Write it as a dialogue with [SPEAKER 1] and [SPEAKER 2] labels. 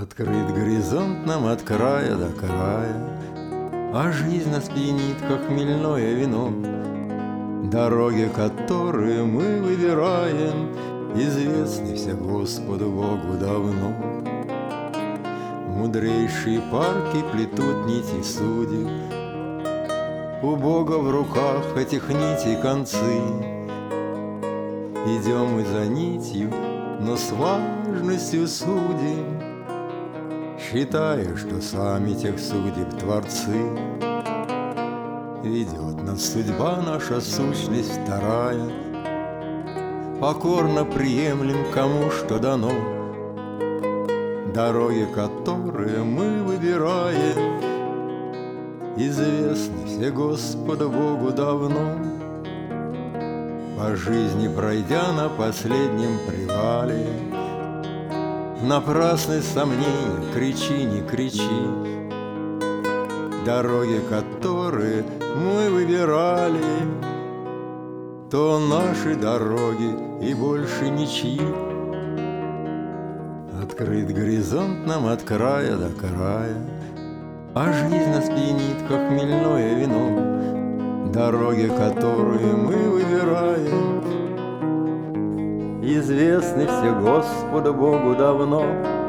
[SPEAKER 1] Открыт горизонт нам от края до края, а жизнь нас пьянит, как хмельное вино. Дороги, которые мы выбираем, известны все Господу Богу давно. Мудрейшие парки плетут нити судеб, у Бога в руках этих нитей концы. Идем мы за нитью, но с важностью судим, считая, что сами тех судеб творцы. Ведет нас судьба, наша сущность вторая, покорно приемлем, кому что дано. Дороги, которые мы выбираем, известны все Господу Богу давно. По жизни пройдя на последнем привале, напрасны сомнения, кричи, не кричи. Дороги, которые мы выбирали, то наши дороги и больше ничьи. Открыт горизонт нам от края до края, а жизнь нас пьянит, как хмельное вино. Дороги, которые мы выбираем, известны все Господу Богу давно.